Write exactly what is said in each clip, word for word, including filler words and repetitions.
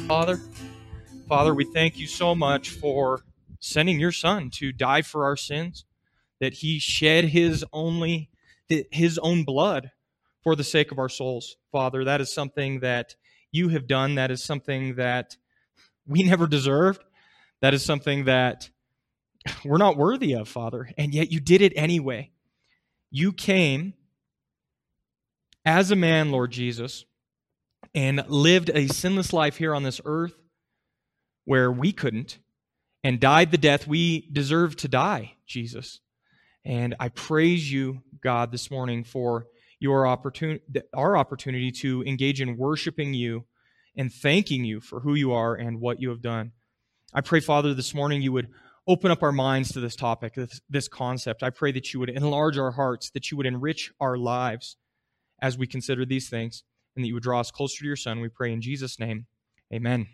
Father, Father, we thank you so much for sending your Son to die for our sins, that he shed his only his own blood for the sake of our souls. Father, that is something that you have done. That is something that we never deserved. That is something that we're not worthy of, Father, and yet you did it anyway. You came as a man, Lord Jesus, and lived a sinless life here on this earth where we couldn't, and died the death we deserved to die, Jesus. And I praise you, God, this morning for your opportunity, our opportunity to engage in worshiping you and thanking you for who you are and what you have done. I pray, Father, this morning you would open up our minds to this topic, this, this concept. I pray that you would enlarge our hearts, that you would enrich our lives as we consider these things, and that you would draw us closer to your Son. We pray in Jesus' name. Amen.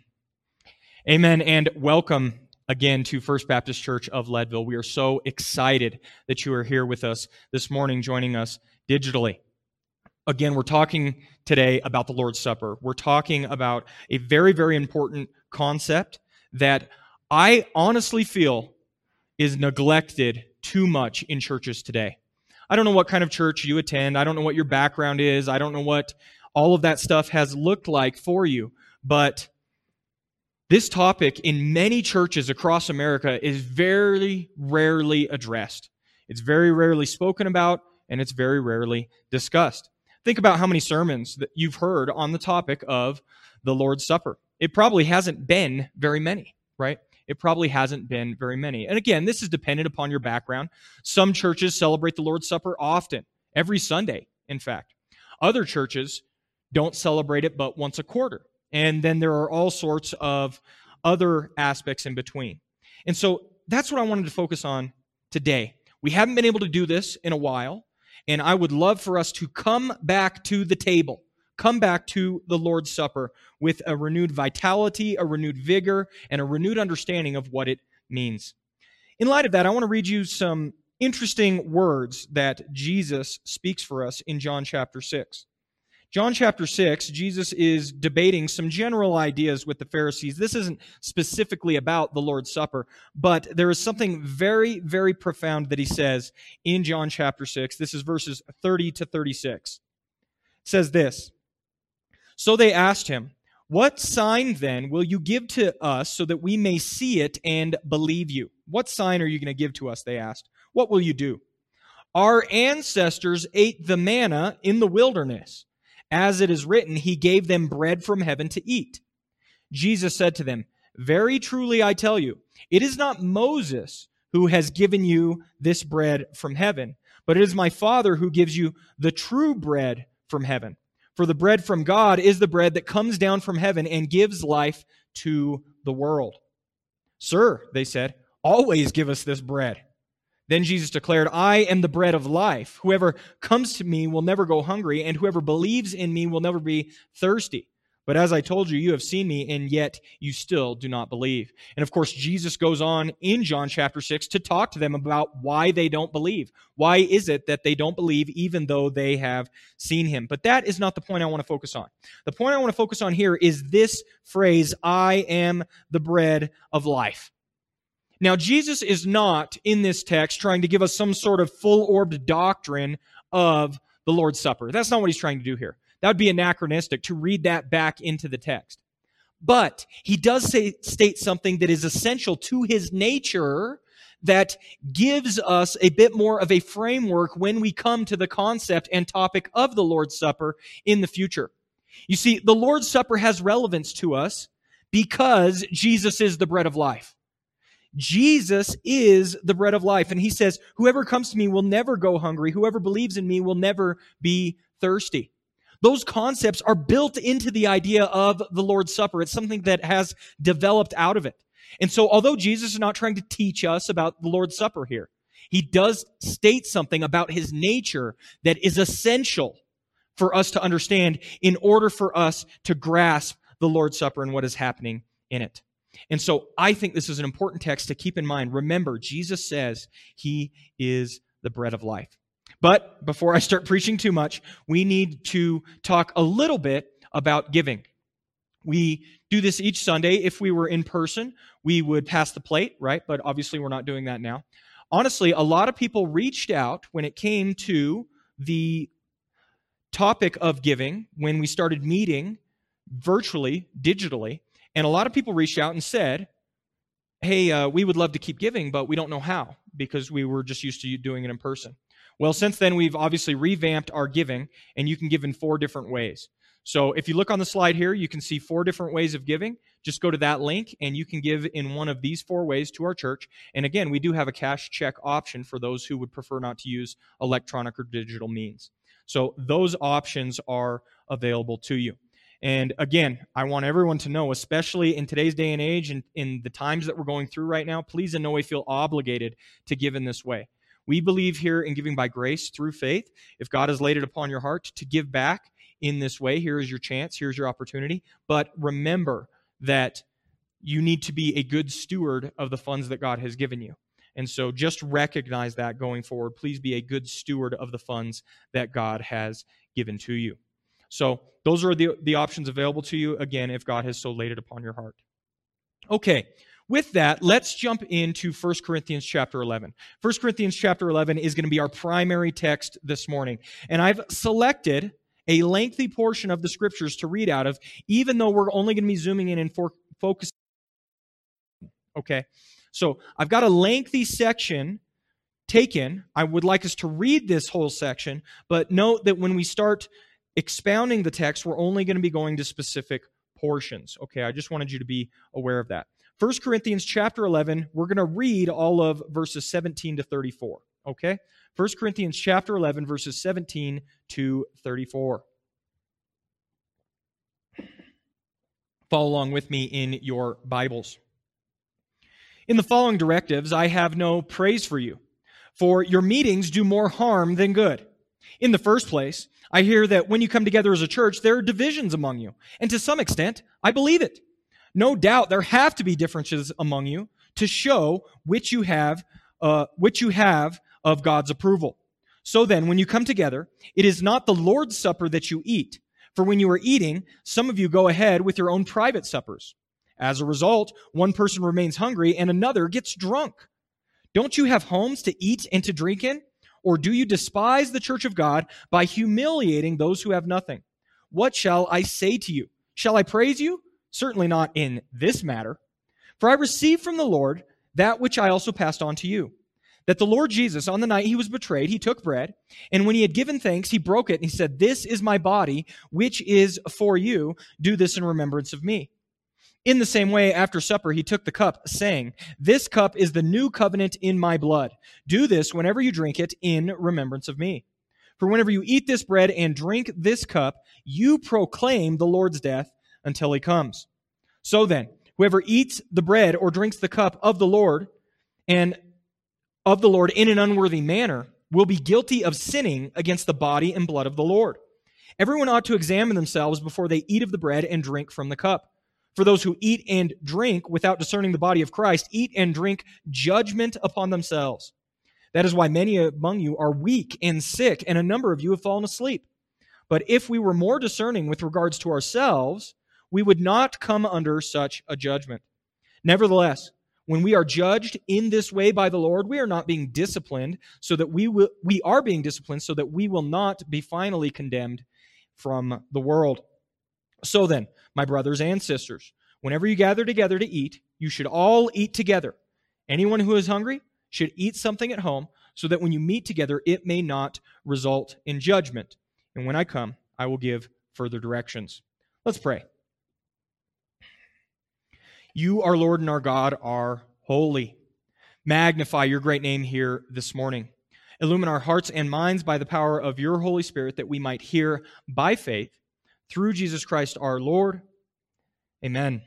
Amen, and welcome again to First Baptist Church of Leadville. We are so excited that you are here with us this morning, joining us digitally. Again, we're talking today about the Lord's Supper. We're talking about a very, very important concept that I honestly feel is neglected too much in churches today. I don't know what kind of church you attend. I don't know what your background is. I don't know what all of that stuff has looked like for you. But this topic in many churches across America is very rarely addressed. It's very rarely spoken about, and it's very rarely discussed. Think about how many sermons that you've heard on the topic of the Lord's Supper. It probably hasn't been very many, right? It probably hasn't been very many. And again, this is dependent upon your background. Some churches celebrate the Lord's Supper often, every Sunday, in fact. Other churches don't celebrate it but once a quarter. And then there are all sorts of other aspects in between. And so that's what I wanted to focus on today. We haven't been able to do this in a while, and I would love for us to come back to the table, come back to the Lord's Supper with a renewed vitality, a renewed vigor, and a renewed understanding of what it means. In light of that, I want to read you some interesting words that Jesus speaks for us in John chapter six. John chapter six, Jesus is debating some general ideas with the Pharisees. This isn't specifically about the Lord's Supper, but there is something very, very profound that he says in John chapter six. This is verses thirty to thirty-six. It says this, "So they asked him, 'What sign then will you give to us so that we may see it and believe you?' 'What sign are you going to give to us?' they asked. 'What will you do?' 'Our ancestors ate the manna in the wilderness. As it is written, he gave them bread from heaven to eat.' Jesus said to them, 'Very truly I tell you, it is not Moses who has given you this bread from heaven, but it is my Father who gives you the true bread from heaven. For the bread from God is the bread that comes down from heaven and gives life to the world.' 'Sir,' they said, 'always give us this bread.' Then Jesus declared, 'I am the bread of life. Whoever comes to me will never go hungry, and whoever believes in me will never be thirsty. But as I told you, you have seen me, and yet you still do not believe.'" And of course, Jesus goes on in John chapter six to talk to them about why they don't believe. Why is it that they don't believe even though they have seen him? But that is not the point I want to focus on. The point I want to focus on here is this phrase, "I am the bread of life." Now, Jesus is not, in this text, trying to give us some sort of full-orbed doctrine of the Lord's Supper. That's not what he's trying to do here. That would be anachronistic to read that back into the text. But he does say, state something that is essential to his nature that gives us a bit more of a framework when we come to the concept and topic of the Lord's Supper in the future. You see, the Lord's Supper has relevance to us because Jesus is the bread of life. Jesus is the bread of life. And he says, "Whoever comes to me will never go hungry. Whoever believes in me will never be thirsty." Those concepts are built into the idea of the Lord's Supper. It's something that has developed out of it. And so although Jesus is not trying to teach us about the Lord's Supper here, he does state something about his nature that is essential for us to understand in order for us to grasp the Lord's Supper and what is happening in it. And so I think this is an important text to keep in mind. Remember, Jesus says he is the bread of life. But before I start preaching too much, we need to talk a little bit about giving. We do this each Sunday. If we were in person, we would pass the plate, right? But obviously we're not doing that now. Honestly, a lot of people reached out when it came to the topic of giving when we started meeting virtually, digitally, and a lot of people reached out and said, hey, uh, we would love to keep giving, but we don't know how because we were just used to doing it in person. Well, since then, we've obviously revamped our giving, and you can give in four different ways. So if you look on the slide here, you can see four different ways of giving. Just go to that link, and you can give in one of these four ways to our church. And again, we do have a cash check option for those who would prefer not to use electronic or digital means. So those options are available to you. And again, I want everyone to know, especially in today's day and age and in the times that we're going through right now, please in no way feel obligated to give in this way. We believe here in giving by grace through faith. If God has laid it upon your heart to give back in this way, here is your chance, here's your opportunity. But remember that you need to be a good steward of the funds that God has given you. And so just recognize that going forward. Please be a good steward of the funds that God has given to you. So those are the, the options available to you, again, if God has so laid it upon your heart. Okay, with that, let's jump into First Corinthians chapter eleven. First Corinthians chapter eleven is going to be our primary text this morning. And I've selected a lengthy portion of the scriptures to read out of, even though we're only going to be zooming in and for, focusing. Okay, so I've got a lengthy section taken. I would like us to read this whole section, but note that when we start expounding the text, we're only going to be going to specific portions. Okay, I just wanted you to be aware of that. First Corinthians chapter eleven, we're going to read all of verses seventeen to thirty-four. Okay? First Corinthians chapter eleven, verses seventeen to thirty-four. Follow along with me in your Bibles. In the following directives, I have no praise for you, for your meetings do more harm than good. In the first place, I hear that when you come together as a church, there are divisions among you. And to some extent, I believe it. No doubt there have to be differences among you to show which you have, uh, which you have of God's approval. So then, when you come together, it is not the Lord's Supper that you eat. For when you are eating, some of you go ahead with your own private suppers. As a result, one person remains hungry and another gets drunk. Don't you have homes to eat and to drink in? Or do you despise the church of God by humiliating those who have nothing? What shall I say to you? Shall I praise you? Certainly not in this matter. For I received from the Lord that which I also passed on to you, that the Lord Jesus, on the night he was betrayed, he took bread, and when he had given thanks, he broke it, and he said, "This is my body, which is for you. Do this in remembrance of me." In the same way, after supper, he took the cup, saying, "This cup is the new covenant in my blood. Do this whenever you drink it in remembrance of me. For whenever you eat this bread and drink this cup, you proclaim the Lord's death until he comes. So then, whoever eats the bread or drinks the cup of the Lord and of the Lord in an unworthy manner will be guilty of sinning against the body and blood of the Lord. Everyone ought to examine themselves before they eat of the bread and drink from the cup. For those who eat and drink without discerning the body of Christ eat and drink judgment upon themselves. That is why many among you are weak and sick, and a number of you have fallen asleep. But if we were more discerning with regards to ourselves, we would not come under such a judgment. Nevertheless, when we are judged in this way by the Lord, we are not being disciplined so that we will, we are being disciplined so that we will not be finally condemned from the world. So then, my brothers and sisters, whenever you gather together to eat, you should all eat together. Anyone who is hungry should eat something at home, so that when you meet together, it may not result in judgment. And when I come, I will give further directions. Let's pray. You, our Lord and our God, are holy. Magnify your great name here this morning. Illumine our hearts and minds by the power of your Holy Spirit, that we might hear by faith through Jesus Christ our Lord. Amen.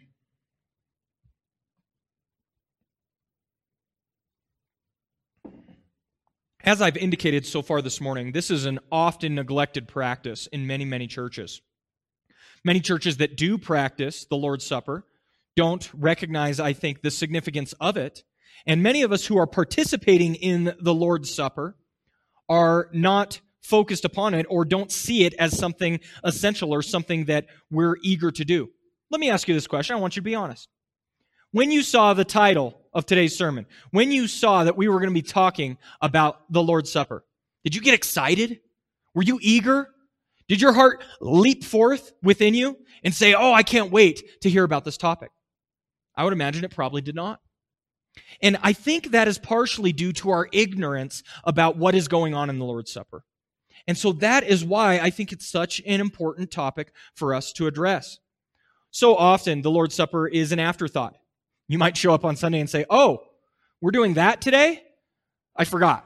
As I've indicated so far this morning, this is an often neglected practice in many, many churches. Many churches that do practice the Lord's Supper don't recognize, I think, the significance of it. And many of us who are participating in the Lord's Supper are not focused upon it or don't see it as something essential or something that we're eager to do. Let me ask you this question. I want you to be honest. When you saw the title of today's sermon, when you saw that we were going to be talking about the Lord's Supper, did you get excited? Were you eager? Did your heart leap forth within you and say, oh, I can't wait to hear about this topic? I would imagine it probably did not. And I think that is partially due to our ignorance about what is going on in the Lord's Supper. And so that is why I think it's such an important topic for us to address. So often, the Lord's Supper is an afterthought. You might show up on Sunday and say, oh, we're doing that today? I forgot.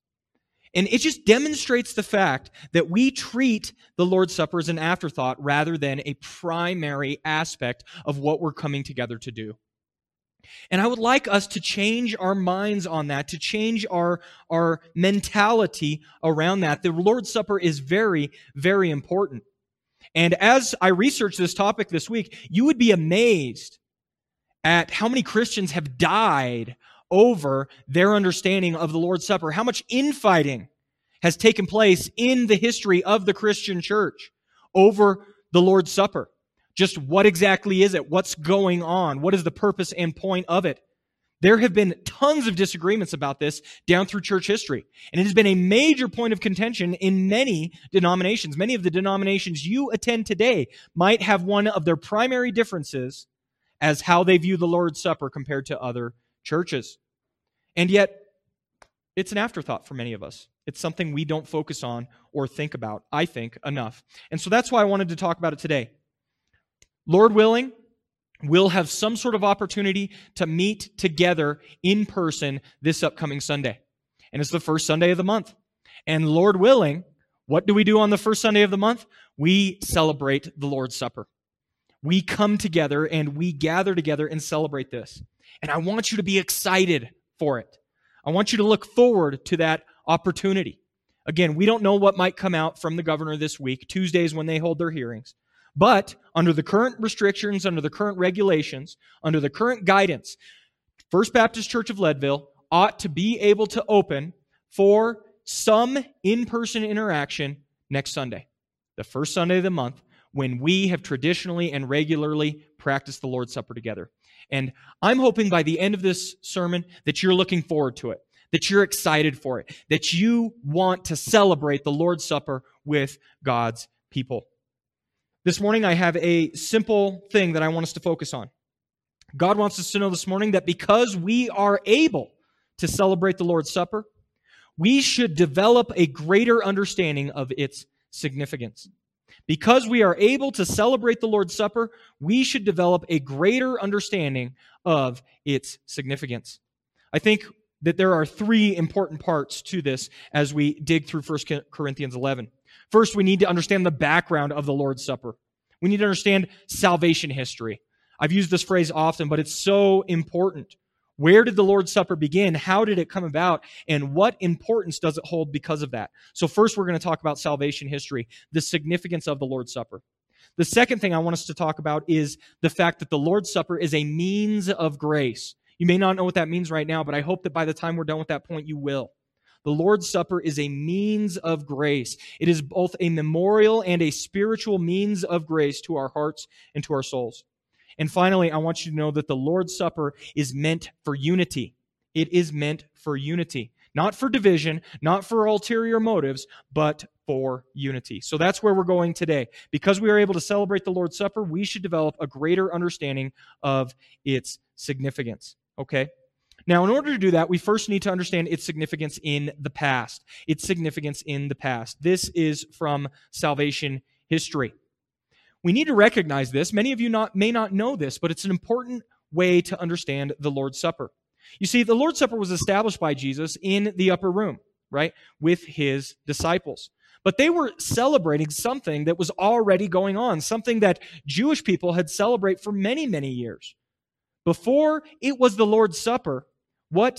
And it just demonstrates the fact that we treat the Lord's Supper as an afterthought rather than a primary aspect of what we're coming together to do. And I would like us to change our minds on that, to change our, our mentality around that. The Lord's Supper is very, very important. And as I researched this topic this week, you would be amazed at how many Christians have died over their understanding of the Lord's Supper, how much infighting has taken place in the history of the Christian church over the Lord's Supper. Just what exactly is it? What's going on? What is the purpose and point of it? There have been tons of disagreements about this down through church history, and it has been a major point of contention in many denominations. Many of the denominations you attend today might have one of their primary differences as how they view the Lord's Supper compared to other churches. And yet, it's an afterthought for many of us. It's something we don't focus on or think about, I think, enough. And so that's why I wanted to talk about it today. Lord willing, we'll have some sort of opportunity to meet together in person this upcoming Sunday. And it's the first Sunday of the month. And Lord willing, what do we do on the first Sunday of the month? We celebrate the Lord's Supper. We come together and we gather together and celebrate this. And I want you to be excited for it. I want you to look forward to that opportunity. Again, we don't know what might come out from the governor this week, Tuesdays when they hold their hearings. But under the current restrictions, under the current regulations, under the current guidance, First Baptist Church of Leadville ought to be able to open for some in-person interaction next Sunday, the first Sunday of the month, when we have traditionally and regularly practiced the Lord's Supper together. And I'm hoping by the end of this sermon that you're looking forward to it, that you're excited for it, that you want to celebrate the Lord's Supper with God's people. This morning, I have a simple thing that I want us to focus on. God wants us to know this morning that because we are able to celebrate the Lord's Supper, we should develop a greater understanding of its significance. Because we are able to celebrate the Lord's Supper, we should develop a greater understanding of its significance. I think that there are three important parts to this as we dig through First Corinthians eleven. First, we need to understand the background of the Lord's Supper. We need to understand salvation history. I've used this phrase often, but it's so important. Where did the Lord's Supper begin? How did it come about? And what importance does it hold because of that? So first, we're going to talk about salvation history, the significance of the Lord's Supper. The second thing I want us to talk about is the fact that the Lord's Supper is a means of grace. You may not know what that means right now, but I hope that by the time we're done with that point, you will. The Lord's Supper is a means of grace. It is both a memorial and a spiritual means of grace to our hearts and to our souls. And finally, I want you to know that the Lord's Supper is meant for unity. It is meant for unity. Not for division, not for ulterior motives, but for unity. So that's where we're going today. Because we are able to celebrate the Lord's Supper, we should develop a greater understanding of its significance. Okay? Now, in order to do that, we first need to understand its significance in the past. Its significance in the past. This is from salvation history. We need to recognize this. Many of you not, may not know this, but it's an important way to understand the Lord's Supper. You see, the Lord's Supper was established by Jesus in the upper room, right, with his disciples. But they were celebrating something that was already going on, something that Jewish people had celebrated for many, many years. Before it was the Lord's Supper, what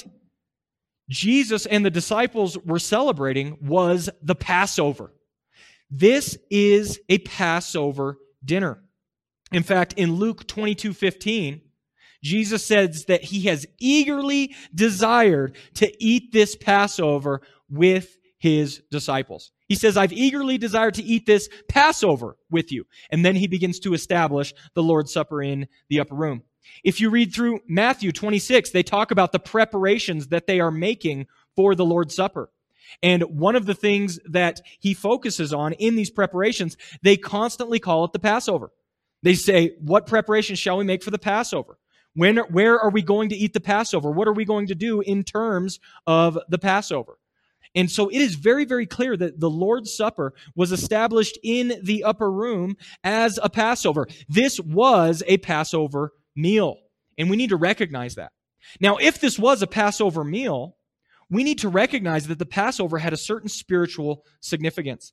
Jesus and the disciples were celebrating was the Passover. This is a Passover dinner. In fact, in Luke twenty-two fifteen, Jesus says that he has eagerly desired to eat this Passover with his disciples. He says, I've eagerly desired to eat this Passover with you. And then he begins to establish the Lord's Supper in the upper room. If you read through Matthew twenty-six, they talk about the preparations that they are making for the Lord's Supper. And one of the things that he focuses on in these preparations, they constantly call it the Passover. They say, what preparations shall we make for the Passover? When, where are we going to eat the Passover? What are we going to do in terms of the Passover? And so it is very, very clear that the Lord's Supper was established in the upper room as a Passover. This was a Passover meal, and we need to recognize that. Now, if this was a Passover meal, we need to recognize that the Passover had a certain spiritual significance.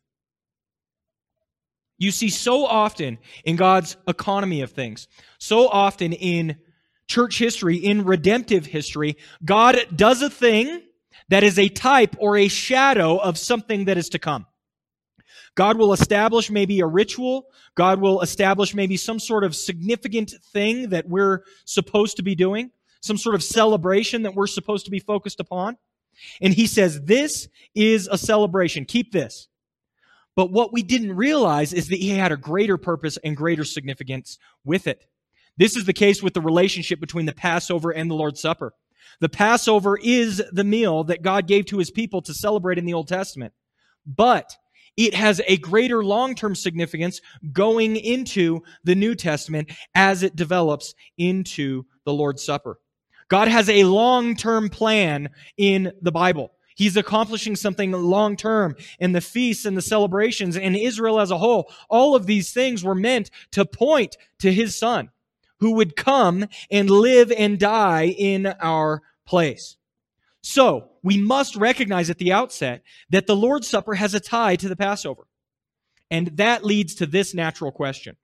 You see, so often in God's economy of things, so often in church history, in redemptive history, God does a thing that is a type or a shadow of something that is to come. God will establish maybe a ritual. God will establish maybe some sort of significant thing that we're supposed to be doing, some sort of celebration that we're supposed to be focused upon. And he says, this is a celebration. Keep this. But what we didn't realize is that he had a greater purpose and greater significance with it. This is the case with the relationship between the Passover and the Lord's Supper. The Passover is the meal that God gave to his people to celebrate in the Old Testament. But it has a greater long-term significance going into the New Testament as it develops into the Lord's Supper. God has a long-term plan in the Bible. He's accomplishing something long-term in the feasts and the celebrations and Israel as a whole. All of these things were meant to point to his Son, who would come and live and die in our place. So, we must recognize at the outset that the Lord's Supper has a tie to the Passover. And that leads to this natural question.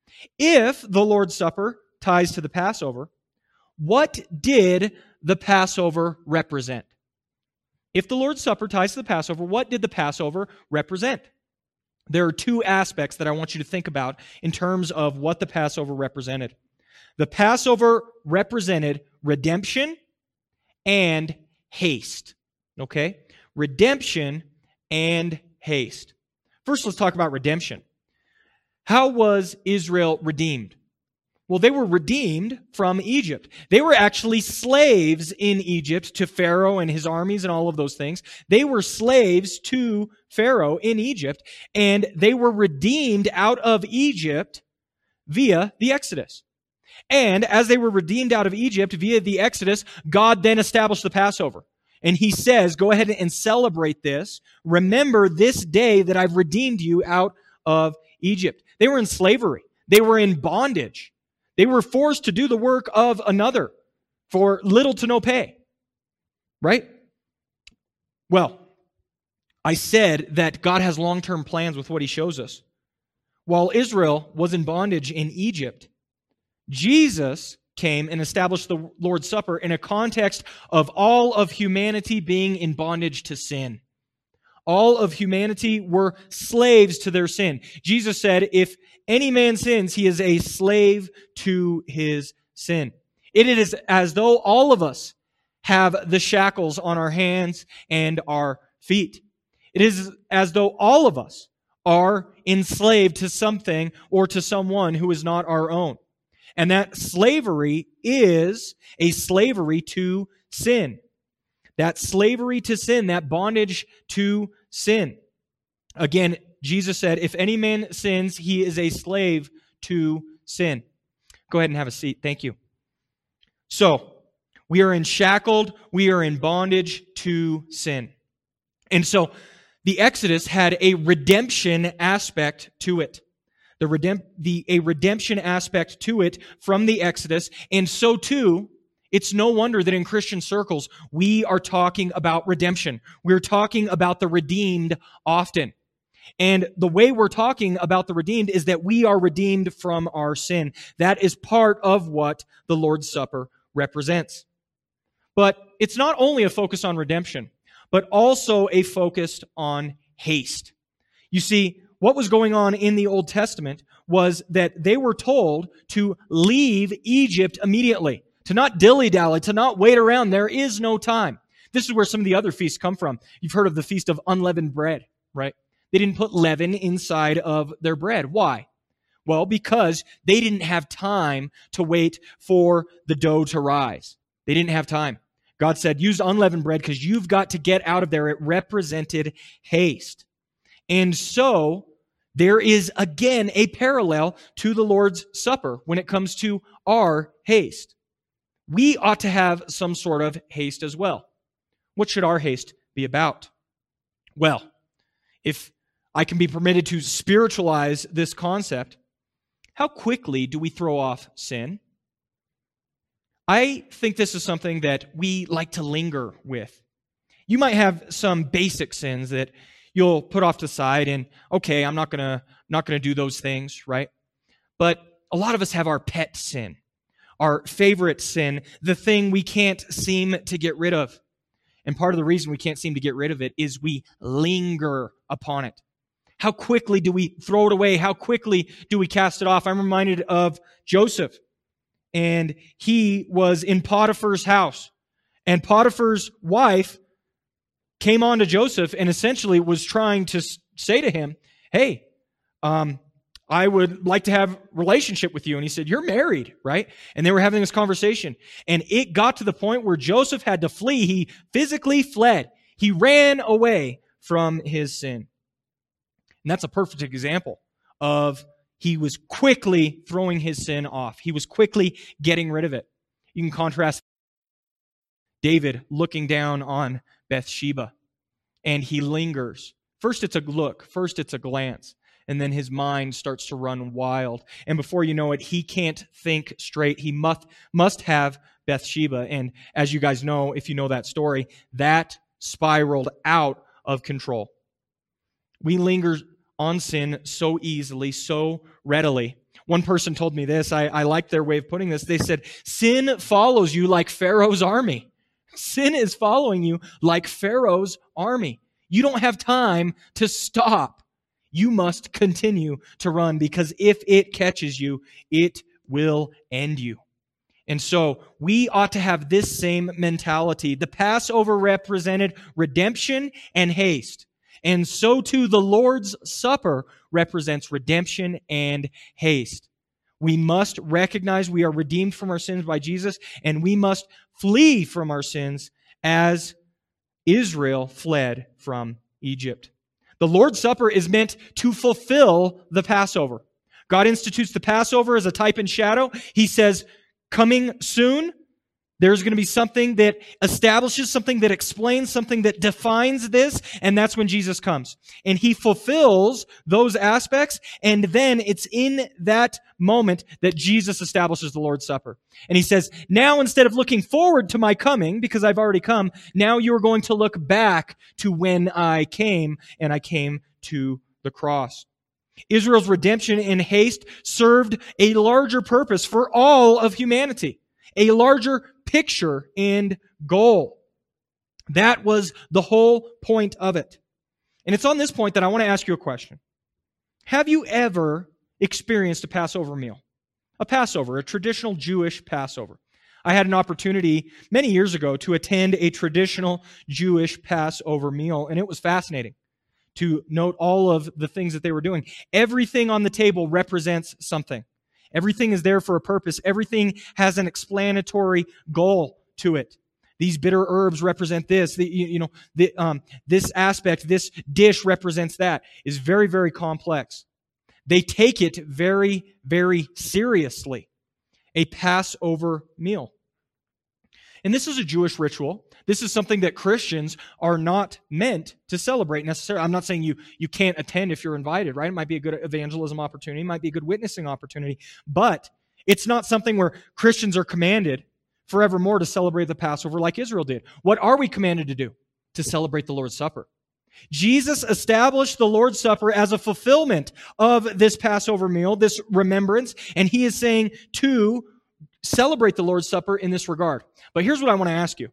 If the Lord's Supper ties to the Passover, what did the Passover represent? If the Lord's Supper ties to the Passover, what did the Passover represent? There are two aspects that I want you to think about in terms of what the Passover represented. The Passover represented redemption and haste. Okay? Redemption and haste. First, let's talk about redemption. How was Israel redeemed? Well, they were redeemed from Egypt. They were actually slaves in Egypt to Pharaoh and his armies and all of those things. They were slaves to Pharaoh in Egypt, and they were redeemed out of Egypt via the Exodus. And as they were redeemed out of Egypt via the Exodus, God then established the Passover. And he says, go ahead and celebrate this. Remember this day that I've redeemed you out of Egypt. They were in slavery. They were in bondage. They were forced to do the work of another for little to no pay. Right? Well, I said that God has long-term plans with what he shows us. While Israel was in bondage in Egypt, Jesus came and established the Lord's Supper in a context of all of humanity being in bondage to sin. All of humanity were slaves to their sin. Jesus said, if any man sins, he is a slave to his sin. It is as though all of us have the shackles on our hands and our feet. It is as though all of us are enslaved to something or to someone who is not our own. And that slavery is a slavery to sin. That slavery to sin, that bondage to sin. Again, Jesus said, if any man sins, he is a slave to sin. Go ahead and have a seat. Thank you. So, we are enshackled, we are in bondage to sin. And so, the Exodus had a redemption aspect to it. The redemp- the, a redemption aspect to it from the Exodus. And so too, it's no wonder that in Christian circles, we are talking about redemption. We're talking about the redeemed often. And the way we're talking about the redeemed is that we are redeemed from our sin. That is part of what the Lord's Supper represents. But it's not only a focus on redemption, but also a focus on haste. You see, what was going on in the Old Testament was that they were told to leave Egypt immediately, to not dilly-dally, to not wait around. There is no time. This is where some of the other feasts come from. You've heard of the Feast of Unleavened Bread, right? They didn't put leaven inside of their bread. Why? Well, because they didn't have time to wait for the dough to rise. They didn't have time. God said, use unleavened bread because you've got to get out of there. It represented haste. And so there is, again, a parallel to the Lord's Supper when it comes to our haste. We ought to have some sort of haste as well. What should our haste be about? Well, if I can be permitted to spiritualize this concept, how quickly do we throw off sin? I think this is something that we like to linger with. You might have some basic sins that you'll put off to the side and, okay, I'm not going to not going to do those things, right? But a lot of us have our pet sin, our favorite sin, the thing we can't seem to get rid of. And part of the reason we can't seem to get rid of it is we linger upon it. How quickly do we throw it away? How quickly do we cast it off? I'm reminded of Joseph. And he was in Potiphar's house. And Potiphar's wife came on to Joseph and essentially was trying to say to him, hey, um, I would like to have a relationship with you. And he said, you're married, right? And they were having this conversation. And it got to the point where Joseph had to flee. He physically fled. He ran away from his sin. And that's a perfect example of he was quickly throwing his sin off. He was quickly getting rid of it. You can contrast David looking down on Bathsheba, and he lingers. First it's a look, first it's a glance, and then his mind starts to run wild. And before you know it, he can't think straight. He must, must have Bathsheba. And as you guys know, if you know that story, that spiraled out of control. We linger on sin so easily, so readily. One person told me this. I, I like their way of putting this. They said, sin follows you like Pharaoh's army. Sin is following you like Pharaoh's army. You don't have time to stop. You must continue to run because if it catches you, it will end you. And so we ought to have this same mentality. The Passover represented redemption and haste. And so too the Lord's Supper represents redemption and haste. We must recognize we are redeemed from our sins by Jesus, and we must flee from our sins as Israel fled from Egypt. The Lord's Supper is meant to fulfill the Passover. God institutes the Passover as a type and shadow. He says, coming soon, there's going to be something that establishes, something that explains, something that defines this, and that's when Jesus comes. And he fulfills those aspects, and then it's in that moment that Jesus establishes the Lord's Supper. And he says, now instead of looking forward to my coming, because I've already come, now you are going to look back to when I came, and I came to the cross. Israel's redemption in haste served a larger purpose for all of humanity, a larger picture and goal. That was the whole point of it. And it's on this point that I want to ask you a question. Have you ever experienced a Passover meal? A Passover, a traditional Jewish Passover. I had an opportunity many years ago to attend a traditional Jewish Passover meal, and it was fascinating to note all of the things that they were doing. Everything on the table represents something. Everything is there for a purpose. Everything has an explanatory goal to it. These bitter herbs represent this. The, you, you know, the, um, this aspect, this dish represents that. Is very, very complex. They take it very, very seriously. A Passover meal. And this is a Jewish ritual. This is something that Christians are not meant to celebrate necessarily. I'm not saying you, you can't attend if you're invited, right? It might be a good evangelism opportunity. It might be a good witnessing opportunity. But it's not something where Christians are commanded forevermore to celebrate the Passover like Israel did. What are we commanded to do? To celebrate the Lord's Supper. Jesus established the Lord's Supper as a fulfillment of this Passover meal, this remembrance, and he is saying to celebrate the Lord's Supper in this regard. But here's what I want to ask you.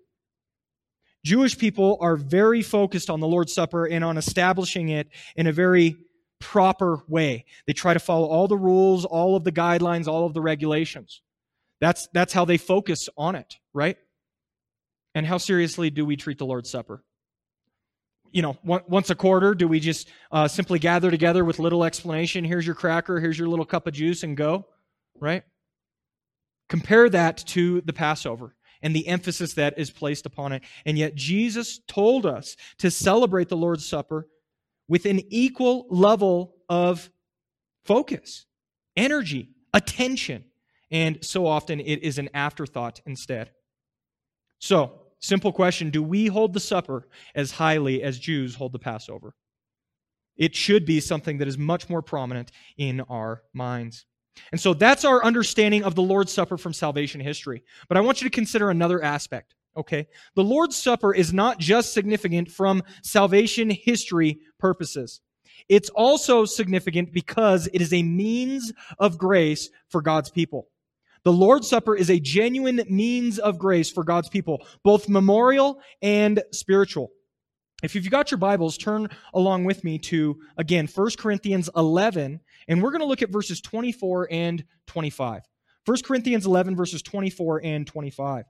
Jewish people are very focused on the Lord's Supper and on establishing it in a very proper way. They try to follow all the rules, all of the guidelines, all of the regulations. That's, that's how they focus on it, right? And how seriously do we treat the Lord's Supper? you know, once a quarter, do we just uh, simply gather together with little explanation? Here's your cracker, here's your little cup of juice, and go, right? Compare that to the Passover and the emphasis that is placed upon it. And yet Jesus told us to celebrate the Lord's Supper with an equal level of focus, energy, attention. And so often it is an afterthought instead. So, simple question, do we hold the supper as highly as Jews hold the Passover? It should be something that is much more prominent in our minds. And so that's our understanding of the Lord's Supper from salvation history. But I want you to consider another aspect, okay? The Lord's Supper is not just significant from salvation history purposes. It's also significant because it is a means of grace for God's people. The Lord's Supper is a genuine means of grace for God's people, both memorial and spiritual. If you've got your Bibles, turn along with me to, again, First Corinthians eleven, and we're going to look at verses twenty-four and twenty-five. First Corinthians eleven, verses twenty-four and twenty-five.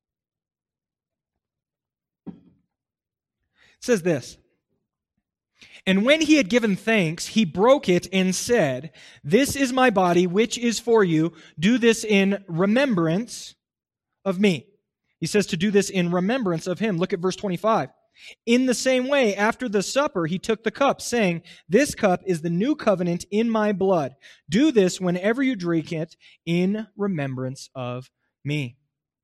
It says this, "And when he had given thanks, he broke it and said, 'This is my body, which is for you. Do this in remembrance of me.'" He says to do this in remembrance of him. Look at verse twenty-five. "In the same way, after the supper, he took the cup, saying, 'This cup is the new covenant in my blood. Do this whenever you drink it in remembrance of me.'"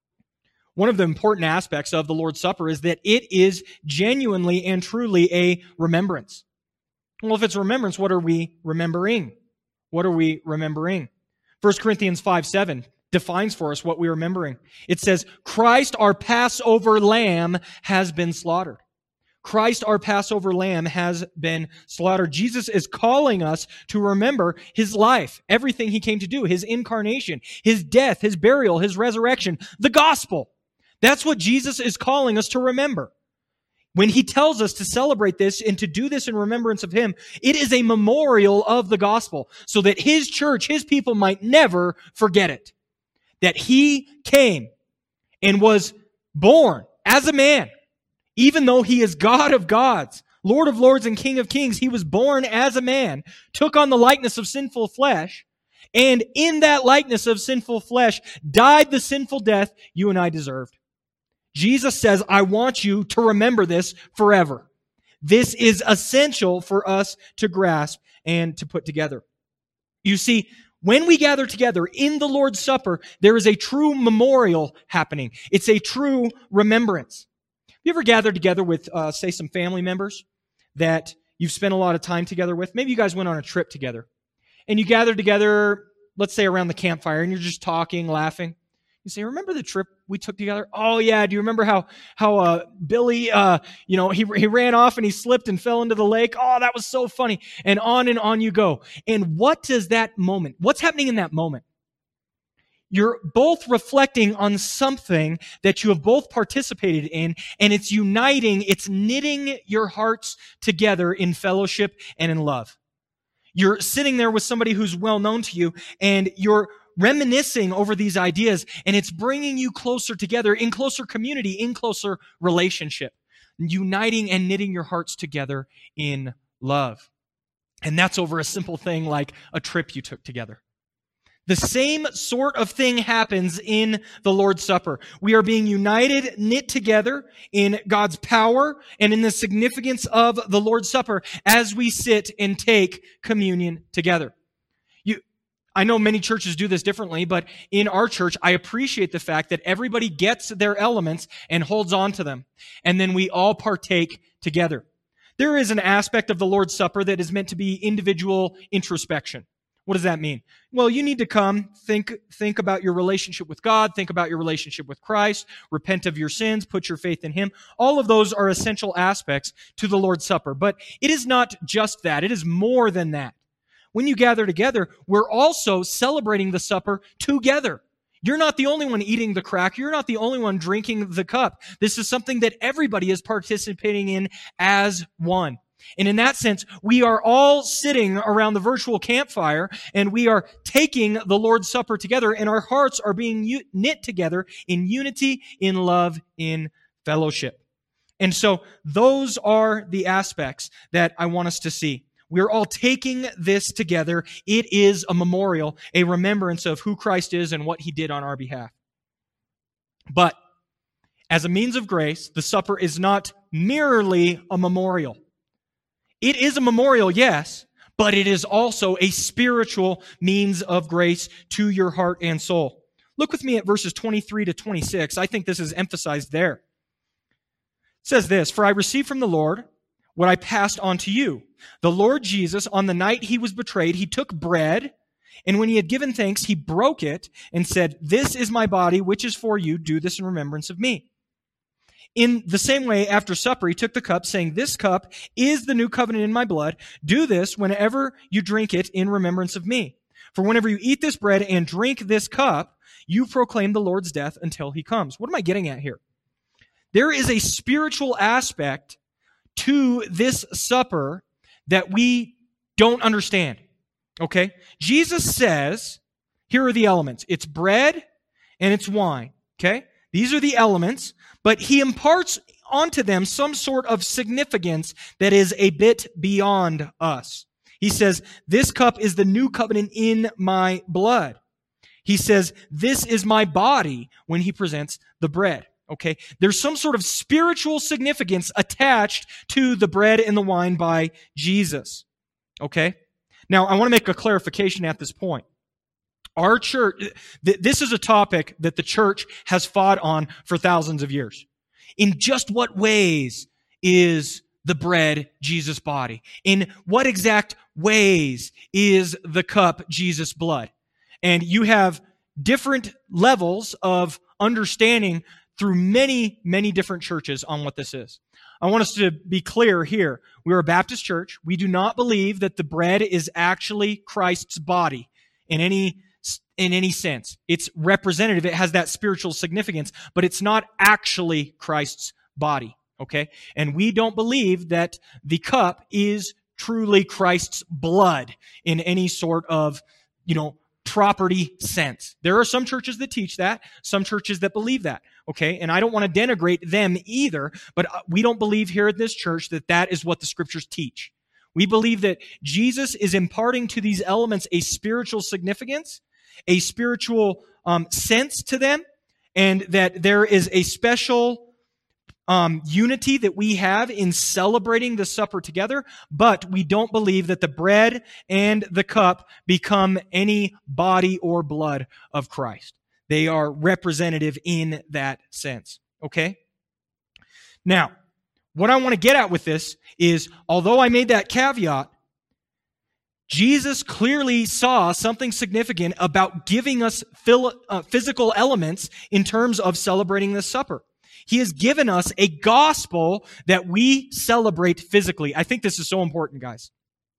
One of the important aspects of the Lord's Supper is that it is genuinely and truly a remembrance. Well, if it's remembrance, what are we remembering? What are we remembering? First Corinthians five seven defines for us what we're remembering. It says, "Christ, our Passover lamb, has been slaughtered." Christ, our Passover lamb, has been slaughtered. Jesus is calling us to remember his life, everything he came to do, his incarnation, his death, his burial, his resurrection, the gospel. That's what Jesus is calling us to remember. When he tells us to celebrate this and to do this in remembrance of him, it is a memorial of the gospel so that his church, his people might never forget it. That he came and was born as a man. Even though he is God of gods, Lord of lords and King of kings, he was born as a man, took on the likeness of sinful flesh, and in that likeness of sinful flesh, died the sinful death you and I deserved. Jesus says, I want you to remember this forever. This is essential for us to grasp and to put together. You see, when we gather together in the Lord's Supper, there is a true memorial happening. It's a true remembrance. Have you ever gathered together with, uh, say, some family members that you've spent a lot of time together with? Maybe you guys went on a trip together. And you gathered together, let's say, around the campfire, and you're just talking, laughing. You say, remember the trip we took together? Oh, yeah. Do you remember how how uh, Billy, uh, you know, he he ran off and he slipped and fell into the lake? Oh, that was so funny. And on and on you go. And what does that moment, what's happening in that moment? You're both reflecting on something that you have both participated in, and it's uniting, it's knitting your hearts together in fellowship and in love. You're sitting there with somebody who's well known to you, and you're reminiscing over these ideas, and it's bringing you closer together, in closer community, in closer relationship, uniting and knitting your hearts together in love. And that's over a simple thing like a trip you took together. The same sort of thing happens in the Lord's Supper. We are being united, knit together in God's power and in the significance of the Lord's Supper as we sit and take communion together. You, I know many churches do this differently, but in our church, I appreciate the fact that everybody gets their elements and holds on to them, and then we all partake together. There is an aspect of the Lord's Supper that is meant to be individual introspection. What does that mean? Well, you need to come, think, think about your relationship with God, think about your relationship with Christ, repent of your sins, put your faith in him. All of those are essential aspects to the Lord's Supper. But it is not just that. It is more than that. When you gather together, we're also celebrating the supper together. You're not the only one eating the cracker. You're not the only one drinking the cup. This is something that everybody is participating in as one. And in that sense, we are all sitting around the virtual campfire, and we are taking the Lord's Supper together, and our hearts are being knit together in unity, in love, in fellowship. And so those are the aspects that I want us to see. We're all taking this together. It is a memorial, a remembrance of who Christ is and what he did on our behalf. But as a means of grace, the supper is not merely a memorial. It is a memorial, yes, but it is also a spiritual means of grace to your heart and soul. Look with me at verses twenty-three to twenty-six. I think this is emphasized there. It says this, "For I received from the Lord what I passed on to you. The Lord Jesus, on the night he was betrayed, he took bread, and when he had given thanks, he broke it and said, 'This is my body, which is for you. Do this in remembrance of me.' In the same way, after supper, he took the cup, saying, 'This cup is the new covenant in my blood. Do this whenever you drink it in remembrance of me. For whenever you eat this bread and drink this cup, you proclaim the Lord's death until he comes.'" What am I getting at here? There is a spiritual aspect to this supper that we don't understand. Okay? Jesus says, here are the elements. It's bread and it's wine. Okay? These are the elements, but he imparts onto them some sort of significance that is a bit beyond us. He says, "This cup is the new covenant in my blood." He says, "This is my body," when he presents the bread. Okay? There's some sort of spiritual significance attached to the bread and the wine by Jesus. Okay? Now, I want to make a clarification at this point. Our church, th- this is a topic that the church has fought on for thousands of years. In just what ways is the bread Jesus' body? In what exact ways is the cup Jesus' blood? And you have different levels of understanding through many, many different churches on what this is. I want us to be clear here. We're a Baptist church. We do not believe that the bread is actually Christ's body in any in any sense. It's representative. It has that spiritual significance, but it's not actually Christ's body, okay? And we don't believe that the cup is truly Christ's blood in any sort of, you know, property sense. There are some churches that teach that, some churches that believe that, okay? And I don't want to denigrate them either, but we don't believe here at this church that that is what the scriptures teach. We believe that Jesus is imparting to these elements a spiritual significance, a spiritual um, sense to them, and that there is a special um, unity that we have in celebrating the supper together, but we don't believe that the bread and the cup become any body or blood of Christ. They are representative in that sense, okay? Now, what I want to get at with this is, although I made that caveat, Jesus clearly saw something significant about giving us physical elements in terms of celebrating this supper. He has given us a gospel that we celebrate physically. I think this is so important, guys.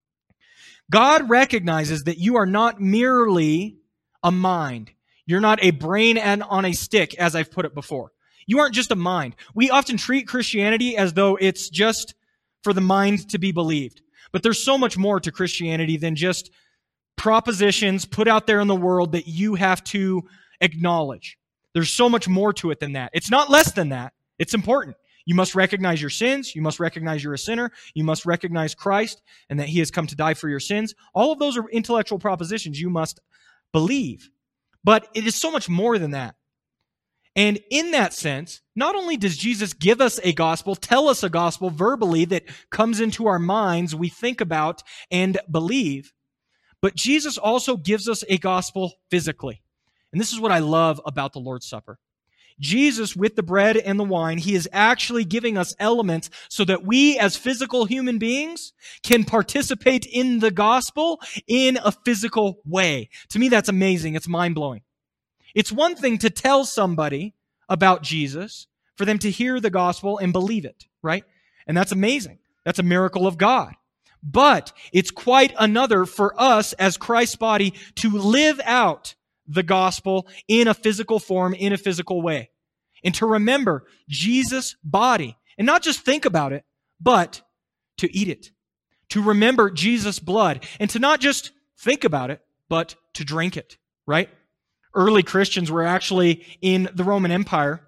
God recognizes that you are not merely a mind. You're not a brain and on a stick, as I've put it before. You aren't just a mind. We often treat Christianity as though it's just for the mind to be believed. But there's so much more to Christianity than just propositions put out there in the world that you have to acknowledge. There's so much more to it than that. It's not less than that. It's important. You must recognize your sins. You must recognize you're a sinner. You must recognize Christ and that he has come to die for your sins. All of those are intellectual propositions you must believe. But it is so much more than that. And in that sense, not only does Jesus give us a gospel, tell us a gospel verbally that comes into our minds, we think about and believe, but Jesus also gives us a gospel physically. And this is what I love about the Lord's Supper. Jesus, with the bread and the wine, he is actually giving us elements so that we as physical human beings can participate in the gospel in a physical way. To me, that's amazing. It's mind-blowing. It's one thing to tell somebody about Jesus, for them to hear the gospel and believe it, right? And that's amazing. That's a miracle of God. But it's quite another for us as Christ's body to live out the gospel in a physical form, in a physical way. And to remember Jesus' body. And not just think about it, but to eat it. To remember Jesus' blood. And to not just think about it, but to drink it, right? Early Christians were actually in the Roman Empire.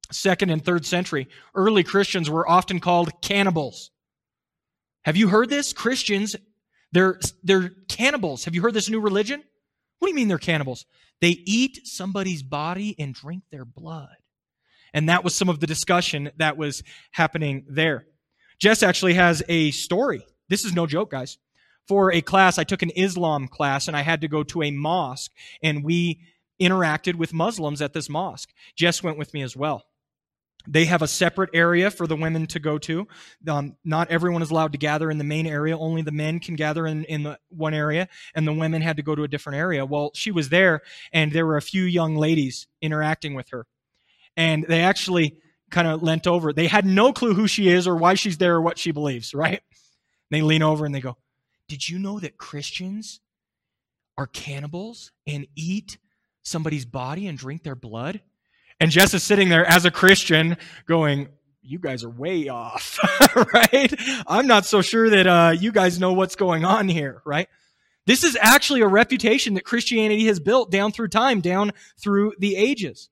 second and third century, early Christians were often called cannibals. Have you heard this? Christians, they're, they're cannibals. Have you heard this new religion? What do you mean they're cannibals? They eat somebody's body and drink their blood. And that was some of the discussion that was happening there. Jess actually has a story. This is no joke, guys. For a class, I took an Islam class, and I had to go to a mosque, and we interacted with Muslims at this mosque. Jess went with me as well. They have a separate area for the women to go to. Um, not everyone is allowed to gather in the main area. Only the men can gather in, in the one area, and the women had to go to a different area. Well, she was there, and there were a few young ladies interacting with her. And they actually kind of leant over. They had no clue who she is or why she's there or what she believes, right? They lean over and they go, "Did you know that Christians are cannibals and eat somebody's body and drink their blood?" And Jess is sitting there as a Christian going, "You guys are way off," right? "I'm not so sure that uh, you guys know what's going on here," right? This is actually a reputation that Christianity has built down through time, down through the ages.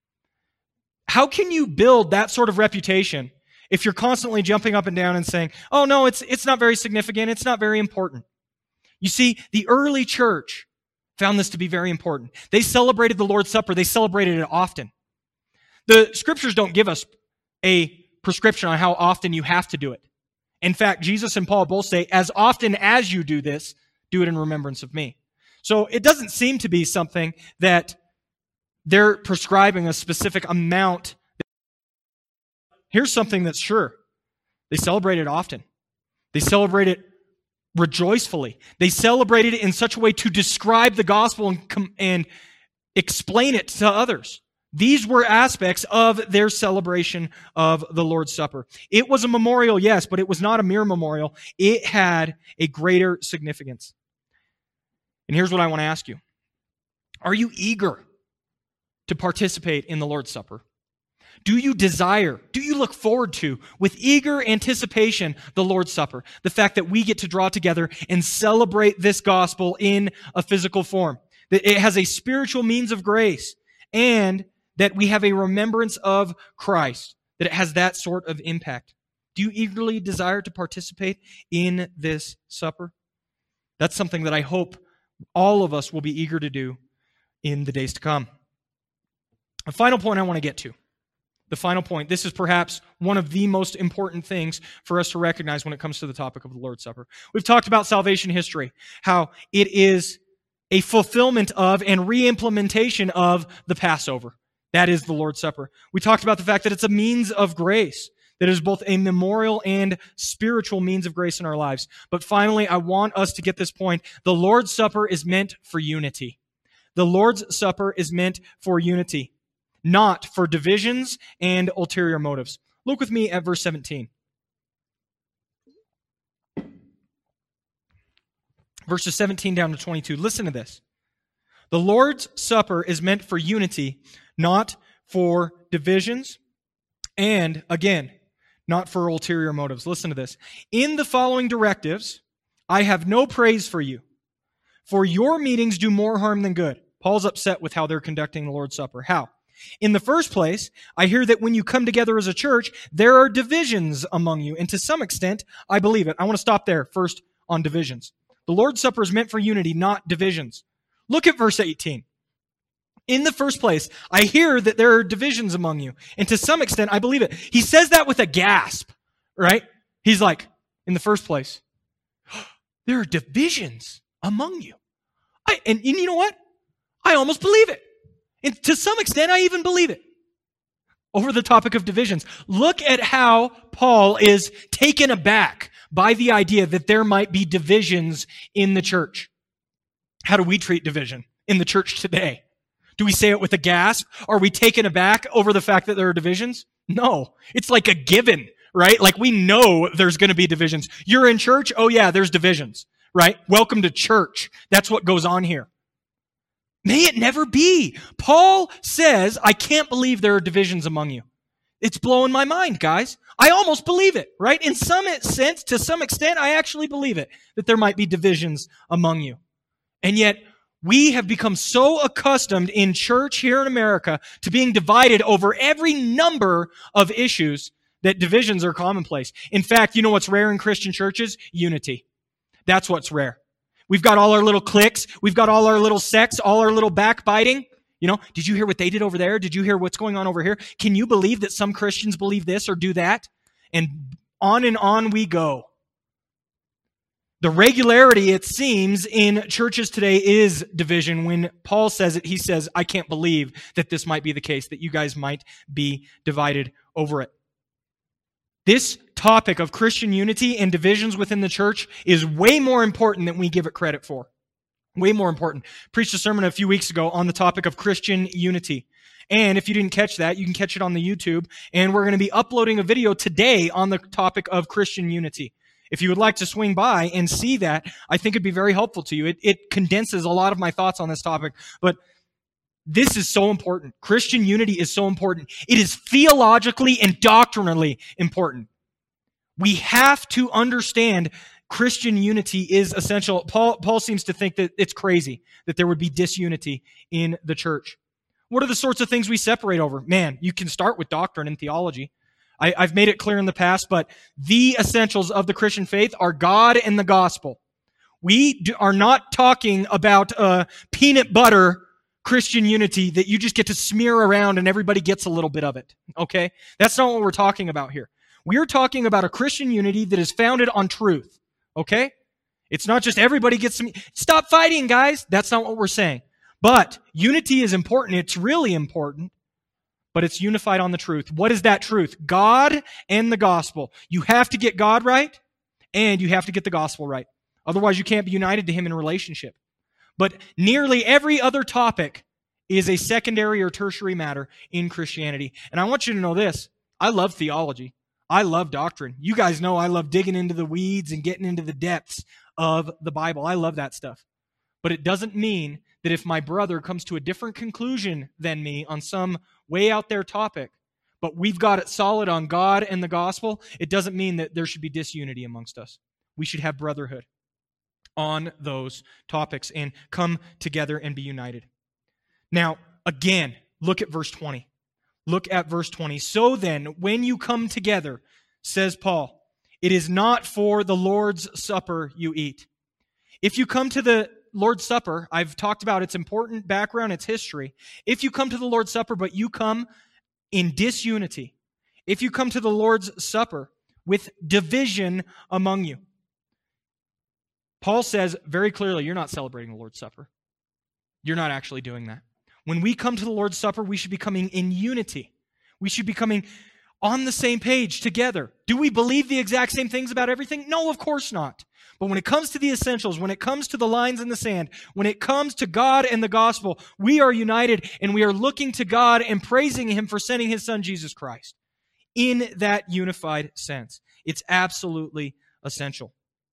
How can you build that sort of reputation if you're constantly jumping up and down and saying, "Oh no, it's it's not very significant, it's not very important"? You see, the early church found this to be very important. They celebrated the Lord's Supper. They celebrated it often. The scriptures don't give us a prescription on how often you have to do it. In fact, Jesus and Paul both say, "As often as you do this, do it in remembrance of me." So it doesn't seem to be something that they're prescribing a specific amount. Here's something that's sure. They celebrate it often. They celebrate it rejoicefully. They celebrate it in such a way to describe the gospel and, com- and explain it to others. These were aspects of their celebration of the Lord's Supper. It was a memorial, yes, but it was not a mere memorial. It had a greater significance. And here's what I want to ask you. Are you eager to participate in the Lord's Supper? Do you desire, do you look forward to, with eager anticipation, the Lord's Supper? The fact that we get to draw together and celebrate this gospel in a physical form. That it has a spiritual means of grace, and that we have a remembrance of Christ. That it has that sort of impact. Do you eagerly desire to participate in this supper? That's something that I hope all of us will be eager to do in the days to come. The final point I want to get to. The final point. This is perhaps one of the most important things for us to recognize when it comes to the topic of the Lord's Supper. We've talked about salvation history, how it is a fulfillment of and re-implementation of the Passover. That is the Lord's Supper. We talked about the fact that it's a means of grace, that is both a memorial and spiritual means of grace in our lives. But finally, I want us to get this point. The Lord's Supper is meant for unity. The Lord's Supper is meant for unity, not for divisions and ulterior motives. Look with me at verse seventeen. Verses seventeen down to twenty-two. Listen to this. The Lord's Supper is meant for unity, not for divisions, and again, not for ulterior motives. Listen to this. In the following directives, I have no praise for you, for your meetings do more harm than good. Paul's upset with how they're conducting the Lord's Supper. How? In the first place, I hear that when you come together as a church, there are divisions among you. And to some extent, I believe it. I want to stop there first on divisions. The Lord's Supper is meant for unity, not divisions. Look at verse eighteen. In the first place, I hear that there are divisions among you. And to some extent, I believe it. He says that with a gasp, right? He's like, in the first place, there are divisions among you. I, and, and you know what? I almost believe it. And to some extent, I even believe it. Over the topic of divisions, look at how Paul is taken aback by the idea that there might be divisions in the church. How do we treat division in the church today? Do we say it with a gasp? Are we taken aback over the fact that there are divisions? No. It's like a given, right? Like we know there's going to be divisions. You're in church? Oh yeah, there's divisions, right? Welcome to church. That's what goes on here. May it never be. Paul says, I can't believe there are divisions among you. It's blowing my mind, guys. I almost believe it, right? In some sense, to some extent, I actually believe it, that there might be divisions among you. And yet, We have become so accustomed in church here in America to being divided over every number of issues that divisions are commonplace. In fact, you know what's rare in Christian churches? Unity. That's what's rare. We've got all our little cliques. We've got all our little sects, all our little backbiting. You know, did you hear what they did over there? Did you hear what's going on over here? Can you believe that some Christians believe this or do that? And on and on we go. The regularity, it seems, in churches today is division. When Paul says it, he says, I can't believe that this might be the case, that you guys might be divided over it. This topic of Christian unity and divisions within the church is way more important than we give it credit for. Way more important. Preached a sermon a few weeks ago on the topic of Christian unity. And if you didn't catch that, you can catch it on the YouTube. And we're going to be uploading a video today on the topic of Christian unity. If you would like to swing by and see that, I think it'd be very helpful to you. It, it condenses a lot of my thoughts on this topic, but this is so important. Christian unity is so important. It is theologically and doctrinally important. We have to understand Christian unity is essential. Paul, Paul seems to think that it's crazy that there would be disunity in the church. What are the sorts of things we separate over? Man, you can start with doctrine and theology. I, I've made it clear in the past, but the essentials of the Christian faith are God and the gospel. We do, are not talking about uh, peanut butter Christian unity that you just get to smear around and everybody gets a little bit of it, okay? That's not what we're talking about here. We're talking about a Christian unity that is founded on truth, okay? It's not just everybody gets some... Stop fighting, guys! That's not what we're saying. But unity is important. It's really important. But it's unified on the truth. What is that truth? God and the gospel. You have to get God right, and you have to get the gospel right. Otherwise, you can't be united to Him in relationship. But nearly every other topic is a secondary or tertiary matter in Christianity. And I want you to know this. I love theology. I love doctrine. You guys know I love digging into the weeds and getting into the depths of the Bible. I love that stuff. But it doesn't mean that if my brother comes to a different conclusion than me on some way out there topic, but we've got it solid on God and the gospel, it doesn't mean that there should be disunity amongst us. We should have brotherhood on those topics and come together and be united. Now, again, look at verse twenty. Look at verse twenty. So then, when you come together, says Paul, it is not for the Lord's Supper you eat. If you come to the Lord's Supper, I've talked about its important background, its history. If you come to the Lord's Supper, but you come in disunity, if you come to the Lord's Supper with division among you, Paul says very clearly, you're not celebrating the Lord's Supper. You're not actually doing that. When we come to the Lord's Supper, we should be coming in unity. We should be coming on the same page together. Do we believe the exact same things about everything? No, of course not. But when it comes to the essentials, when it comes to the lines in the sand, when it comes to God and the gospel, we are united and we are looking to God and praising Him for sending His Son, Jesus Christ, in that unified sense. It's absolutely essential.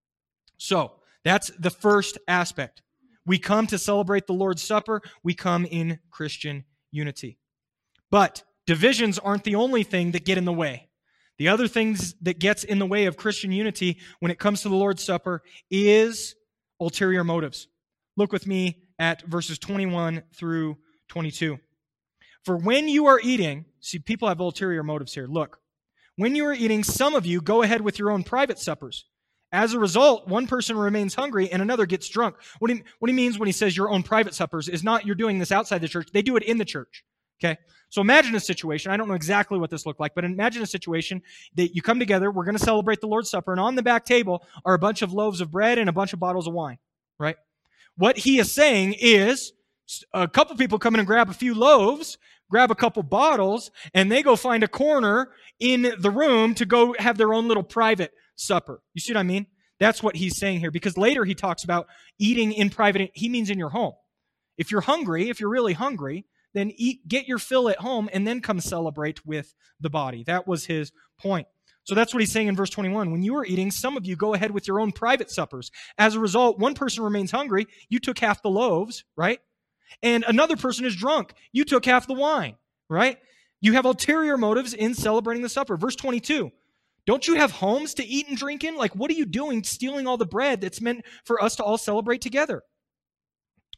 So, that's the first aspect. We come to celebrate the Lord's Supper. We come in Christian unity. But divisions aren't the only thing that get in the way. The other things that gets in the way of Christian unity when it comes to the Lord's Supper is ulterior motives. Look with me at verses twenty-one through twenty-two. For when you are eating, see, people have ulterior motives here. Look, when you are eating, some of you go ahead with your own private suppers. As a result, one person remains hungry and another gets drunk. What he, what he means when he says your own private suppers is not you're doing this outside the church. They do it in the church. Okay? So imagine a situation, I don't know exactly what this looked like, but imagine a situation that you come together, we're going to celebrate the Lord's Supper, and on the back table are a bunch of loaves of bread and a bunch of bottles of wine, right? What he is saying is a couple people come in and grab a few loaves, grab a couple bottles, and they go find a corner in the room to go have their own little private supper. You see what I mean? That's what he's saying here, because later he talks about eating in private. He means in your home. If you're hungry, if you're really hungry, then eat, get your fill at home, and then come celebrate with the body. That was his point. So that's what he's saying in verse twenty-one. When you are eating, some of you go ahead with your own private suppers. As a result, one person remains hungry. You took half the loaves, right? And another person is drunk. You took half the wine, right? You have ulterior motives in celebrating the supper. Verse twenty-two. Don't you have homes to eat and drink in? Like, what are you doing stealing all the bread that's meant for us to all celebrate together?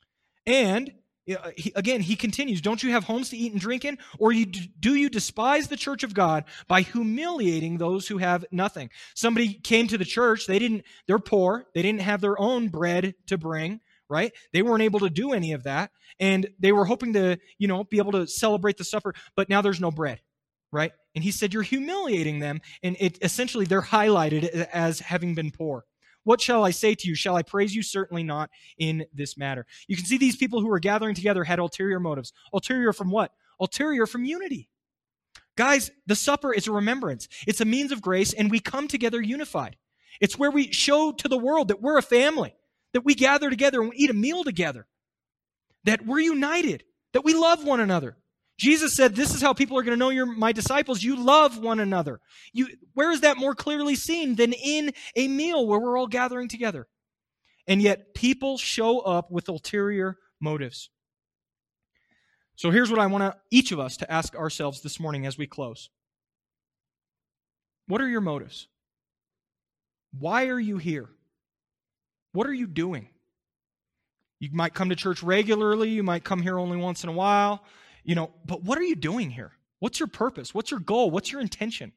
And uh, he, again, he continues, don't you have homes to eat and drink in? Or you, do you despise the church of God by humiliating those who have nothing? Somebody came to the church, they didn't, they're poor, they didn't have their own bread to bring, right? They weren't able to do any of that. And they were hoping to, you know, be able to celebrate the supper, but now there's no bread, right? And he said, you're humiliating them. And it essentially, they're highlighted as having been poor. What shall I say to you? Shall I praise you? Certainly not in this matter. You can see these people who were gathering together had ulterior motives. Ulterior from what? Ulterior from unity. Guys, the supper is a remembrance. It's a means of grace, and we come together unified. It's where we show to the world that we're a family, that we gather together and we eat a meal together, that we're united, that we love one another. Jesus said, this is how people are going to know you're my disciples. You love one another. You, where is that more clearly seen than in a meal where we're all gathering together? And yet people show up with ulterior motives. So here's what I want to, each of us to ask ourselves this morning as we close. What are your motives? Why are you here? What are you doing? You might come to church regularly. You might come here only once in a while. You know, but what are you doing here? What's your purpose? What's your goal? What's your intention?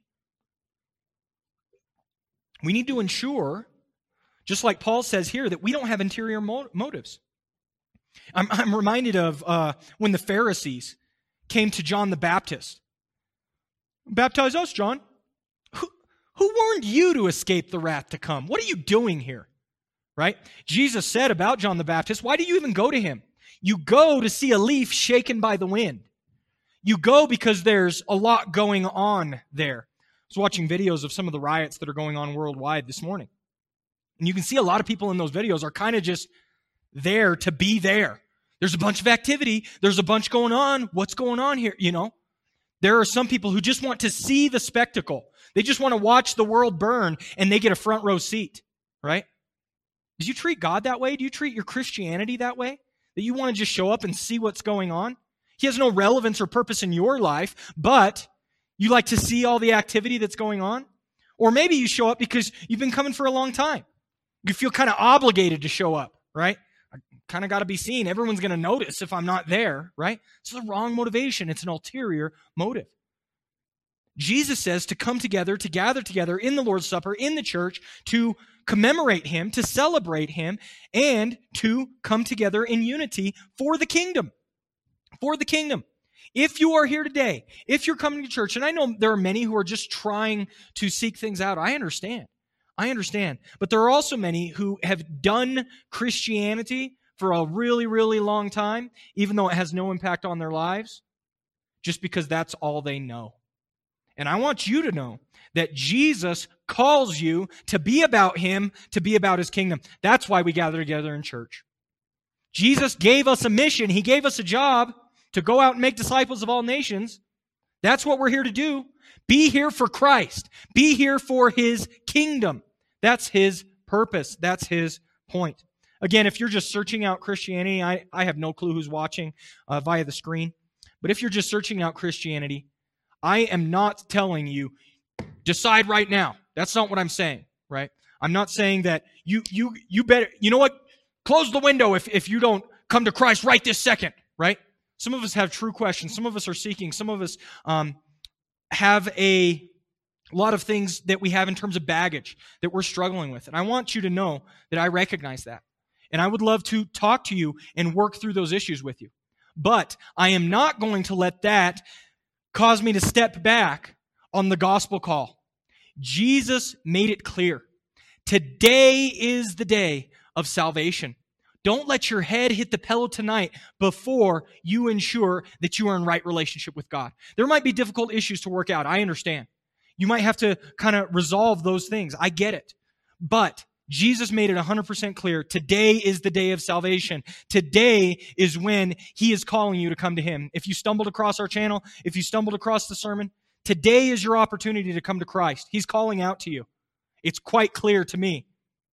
We need to ensure, just like Paul says here, that we don't have interior mo- motives. I'm, I'm reminded of uh, when the Pharisees came to John the Baptist. Baptize us, John. Who, who warned you to escape the wrath to come? What are you doing here? Right? Jesus said about John the Baptist, why do you even go to him? You go to see a leaf shaken by the wind. You go because there's a lot going on there. I was watching videos of some of the riots that are going on worldwide this morning. And you can see a lot of people in those videos are kind of just there to be there. There's a bunch of activity. There's a bunch going on. What's going on here? You know, there are some people who just want to see the spectacle. They just want to watch the world burn and they get a front row seat, right? Do you treat God that way? Do you treat your Christianity that way? That you want to just show up and see what's going on? He has no relevance or purpose in your life, but you like to see all the activity that's going on? Or maybe you show up because you've been coming for a long time. You feel kind of obligated to show up, right? I kind of got to be seen. Everyone's going to notice if I'm not there, right? It's the wrong motivation. It's an ulterior motive. Jesus says to come together, to gather together in the Lord's Supper, in the church, to commemorate him, to celebrate him, and to come together in unity for the kingdom. For the kingdom. If you are here today, if you're coming to church, and I know there are many who are just trying to seek things out, I understand. I understand. But there are also many who have done Christianity for a really, really long time, even though it has no impact on their lives, just because that's all they know. And I want you to know that Jesus calls you to be about him, to be about his kingdom. That's why we gather together in church. Jesus gave us a mission. He gave us a job to go out and make disciples of all nations. That's what we're here to do. Be here for Christ. Be here for his kingdom. That's his purpose. That's his point. Again, if you're just searching out Christianity, I, I have no clue who's watching uh, via the screen. But if you're just searching out Christianity, I am not telling you, decide right now. That's not what I'm saying, right? I'm not saying that you you you better, you know what? Close the window if, if you don't come to Christ right this second, right? Some of us have true questions. Some of us are seeking. Some of us um, have a lot of things that we have in terms of baggage that we're struggling with. And I want you to know that I recognize that. And I would love to talk to you and work through those issues with you. But I am not going to let that cause me to step back on the gospel call. Jesus made it clear. Today is the day of salvation. Don't let your head hit the pillow tonight before you ensure that you are in right relationship with God. There might be difficult issues to work out. I understand. You might have to kind of resolve those things. I get it. But Jesus made it one hundred percent clear. Today is the day of salvation. Today is when he is calling you to come to him. If you stumbled across our channel, if you stumbled across the sermon, today is your opportunity to come to Christ. He's calling out to you. It's quite clear to me.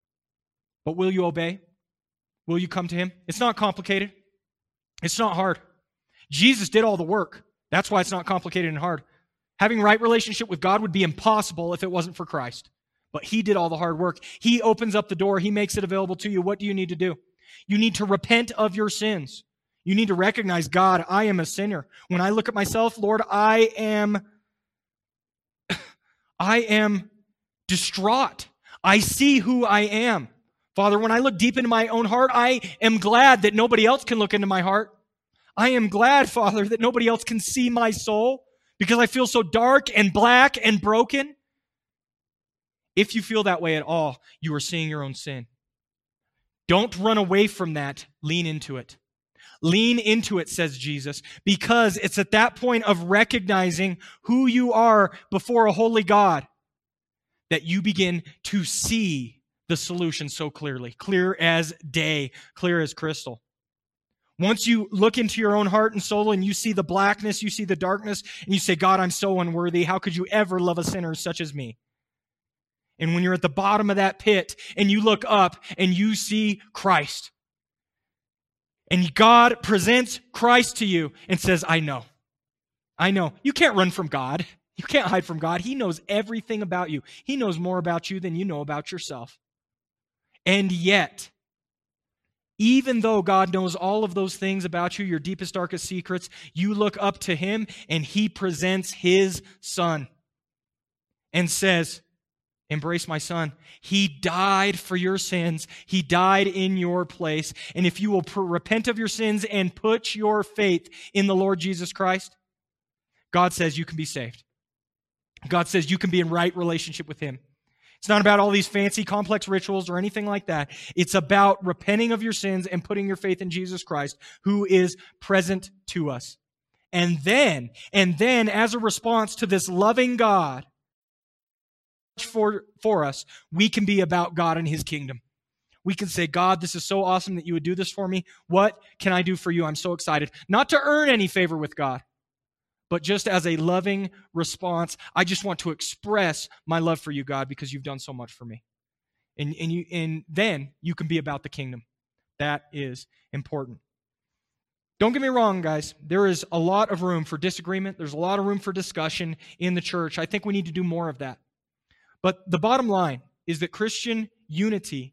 But will you obey? Will you come to him? It's not complicated. It's not hard. Jesus did all the work. That's why it's not complicated and hard. Having right relationship with God would be impossible if it wasn't for Christ. But he did all the hard work. He opens up the door. He makes it available to you. What do you need to do? You need to repent of your sins. You need to recognize, God, I am a sinner. When I look at myself, Lord, I am, I am distraught. I see who I am. Father, when I look deep into my own heart, I am glad that nobody else can look into my heart. I am glad, Father, that nobody else can see my soul because I feel so dark and black and broken. If you feel that way at all, you are seeing your own sin. Don't run away from that. Lean into it. Lean into it, says Jesus, because it's at that point of recognizing who you are before a holy God that you begin to see the solution so clearly, clear as day, clear as crystal. Once you look into your own heart and soul and you see the blackness, you see the darkness, and you say, God, I'm so unworthy. How could you ever love a sinner such as me? And when you're at the bottom of that pit and you look up and you see Christ, and God presents Christ to you and says, I know. I know. You can't run from God. You can't hide from God. He knows everything about you. He knows more about you than you know about yourself. And yet, even though God knows all of those things about you, your deepest, darkest secrets, you look up to Him and He presents His Son and says, embrace my Son. He died for your sins. He died in your place. And if you will pr- repent of your sins and put your faith in the Lord Jesus Christ, God says you can be saved. God says you can be in right relationship with Him. It's not about all these fancy, complex rituals or anything like that. It's about repenting of your sins and putting your faith in Jesus Christ, who is present to us. And then, and then as a response to this loving God, For, for us, we can be about God and His kingdom. We can say, God, this is so awesome that you would do this for me. What can I do for you? I'm so excited. Not to earn any favor with God, but just as a loving response. I just want to express my love for you, God, because you've done so much for me. And, and, you, and then you can be about the kingdom. That is important. Don't get me wrong, guys. There is a lot of room for disagreement. There's a lot of room for discussion in the church. I think we need to do more of that. But the bottom line is that Christian unity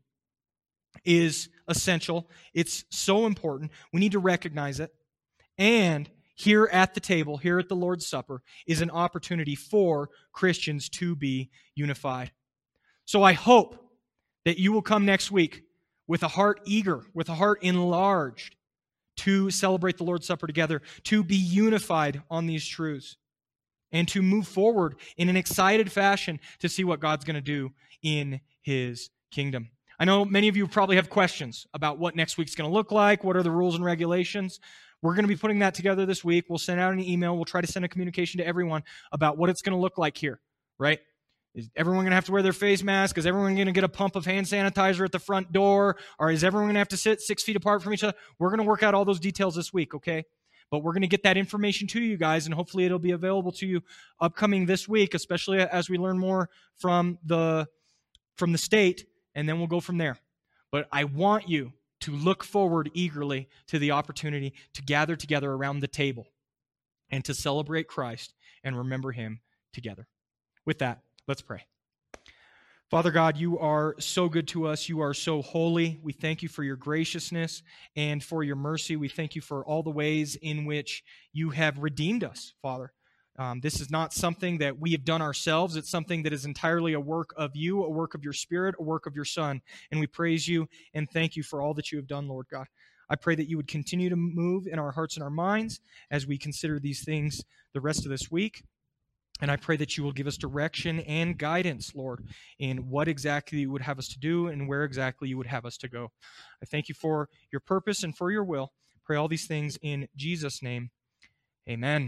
is essential. It's so important. We need to recognize it. And here at the table, here at the Lord's Supper, is an opportunity for Christians to be unified. So I hope that you will come next week with a heart eager, with a heart enlarged to celebrate the Lord's Supper together, to be unified on these truths, and to move forward in an excited fashion to see what God's going to do in His kingdom. I know many of you probably have questions about what next week's going to look like, what are the rules and regulations. We're going to be putting that together this week. We'll send out an email. We'll try to send a communication to everyone about what it's going to look like here, right? Is everyone going to have to wear their face mask? Is everyone going to get a pump of hand sanitizer at the front door? Or is everyone going to have to sit six feet apart from each other? We're going to work out all those details this week, okay? But we're going to get that information to you guys, and hopefully it'll be available to you upcoming this week, especially as we learn more from the, from the state, and then we'll go from there. But I want you to look forward eagerly to the opportunity to gather together around the table and to celebrate Christ and remember Him together. With that, let's pray. Father God, you are so good to us. You are so holy. We thank you for your graciousness and for your mercy. We thank you for all the ways in which you have redeemed us, Father. Um, this is not something that we have done ourselves. It's something that is entirely a work of you, a work of your Spirit, a work of your Son. And we praise you and thank you for all that you have done, Lord God. I pray that you would continue to move in our hearts and our minds as we consider these things the rest of this week. And I pray that you will give us direction and guidance, Lord, in what exactly you would have us to do and where exactly you would have us to go. I thank you for your purpose and for your will. Pray all these things in Jesus' name. Amen.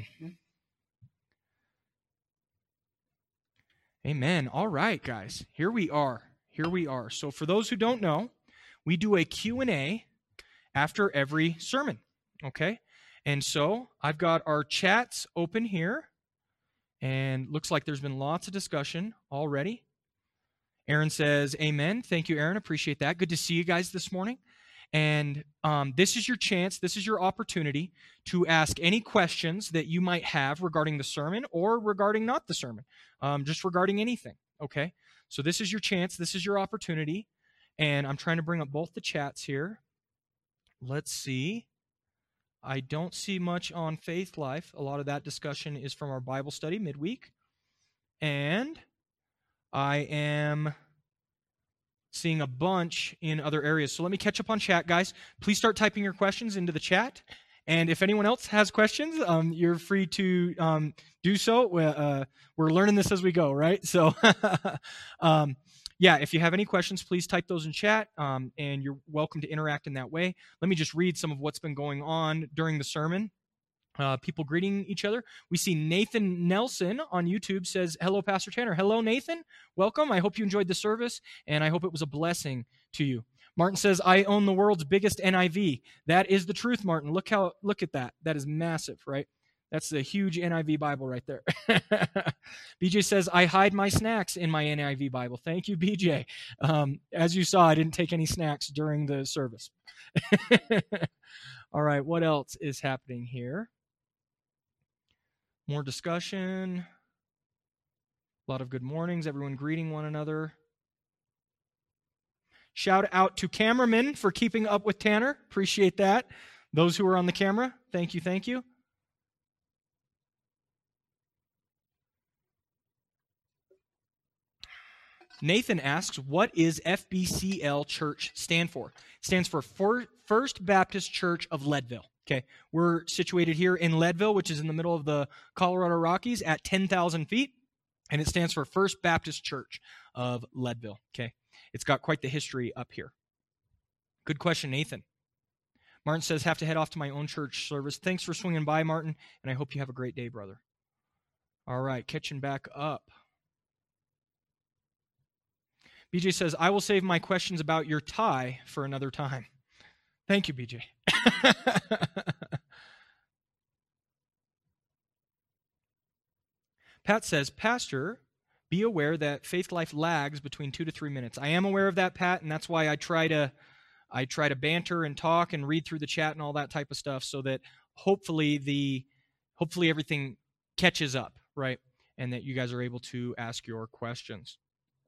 Amen. All right, guys. Here we are. Here we are. So for those who don't know, we do a Q and A after every sermon, okay? And so I've got our chats open here. And looks like there's been lots of discussion already. Aaron says, amen. Thank you, Aaron. Appreciate that. Good to see you guys this morning. And um, this is your chance, this is your opportunity to ask any questions that you might have regarding the sermon or regarding not the sermon, um, just regarding anything, okay? So this is your chance, this is your opportunity. And I'm trying to bring up both the chats here. Let's see. I don't see much on Faith Life. A lot of that discussion is from our Bible study midweek. And I am seeing a bunch in other areas. So let me catch up on chat, guys. Please start typing your questions into the chat. And if anyone else has questions, um, you're free to um, do so. Uh, we're learning this as we go, right? So, um, yeah, if you have any questions, please type those in chat, um, and you're welcome to interact in that way. Let me just read some of what's been going on during the sermon. Uh, people greeting each other. We see Nathan Nelson on YouTube says, hello, Pastor Tanner. Hello, Nathan. Welcome. I hope you enjoyed the service, and I hope it was a blessing to you. Martin says, I own the world's biggest N I V. That is the truth, Martin. Look how look at that. That is massive, right? That's a huge N I V Bible right there. B J says, I hide my snacks in my N I V Bible. Thank you, B J. Um, as you saw, I didn't take any snacks during the service. All right, what else is happening here? More discussion. A lot of good mornings. Everyone greeting one another. Shout out to cameramen for keeping up with Tanner. Appreciate that. Those who are on the camera, thank you, thank you. Nathan asks, what is F B C L Church stand for? It stands for First Baptist Church of Leadville. Okay, we're situated here in Leadville, which is in the middle of the Colorado Rockies at ten thousand feet, and it stands for First Baptist Church of Leadville. Okay, it's got quite the history up here. Good question, Nathan. Martin says, have to head off to my own church service. Thanks for swinging by, Martin, and I hope you have a great day, brother. All right, catching back up. B J says, I will save my questions about your tie for another time. Thank you, B J. Pat says, Pastor, be aware that faith life lags between two to three minutes. I am aware of that, Pat, and that's why I try to I try to banter and talk and read through the chat and all that type of stuff so that hopefully the hopefully everything catches up, right? And that you guys are able to ask your questions.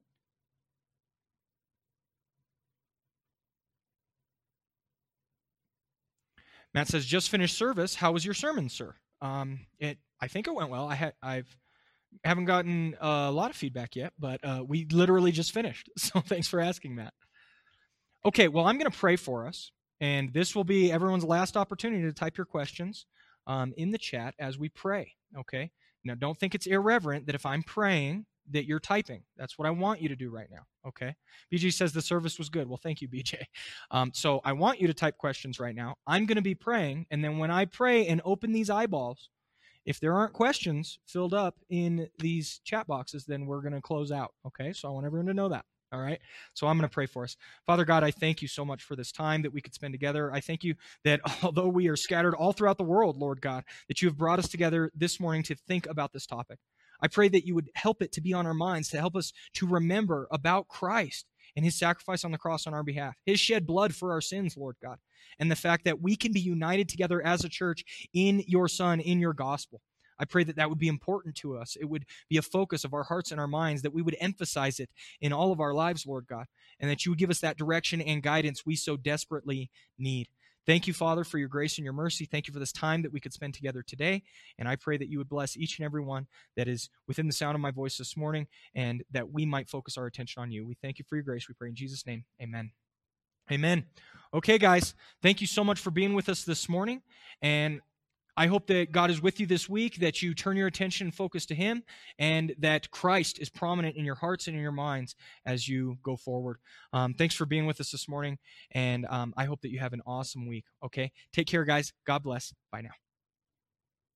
Matt says, just finished service. How was your sermon, sir? Um, it I think it went well. I had I've haven't gotten a lot of feedback yet, but uh, we literally just finished. So thanks for asking, Matt. Okay, well, I'm going to pray for us, and this will be everyone's last opportunity to type your questions um, in the chat as we pray, okay? Now, don't think it's irreverent that if I'm praying that you're typing. That's what I want you to do right now, okay? B J says the service was good. Well, thank you, B J. Um, so I want you to type questions right now. I'm going to be praying, and then when I pray and open these eyeballs, if there aren't questions filled up in these chat boxes, then we're going to close out, okay? So I want everyone to know that. All right. So I'm going to pray for us. Father God, I thank you so much for this time that we could spend together. I thank you that although we are scattered all throughout the world, Lord God, that you have brought us together this morning to think about this topic. I pray that you would help it to be on our minds, to help us to remember about Christ and his sacrifice on the cross on our behalf, his shed blood for our sins, Lord God, and the fact that we can be united together as a church in your Son, in your gospel. I pray that that would be important to us. It would be a focus of our hearts and our minds, that we would emphasize it in all of our lives, Lord God, and that you would give us that direction and guidance we so desperately need. Thank you, Father, for your grace and your mercy. Thank you for this time that we could spend together today, and I pray that you would bless each and every one that is within the sound of my voice this morning, and that we might focus our attention on you. We thank you for your grace. We pray in Jesus' name. Amen. Amen. Okay, guys, thank you so much for being with us this morning, and I hope that God is with you this week, that you turn your attention and focus to him, and that Christ is prominent in your hearts and in your minds as you go forward. Um, thanks for being with us this morning, and um, I hope that you have an awesome week, okay? Take care, guys. God bless. Bye now.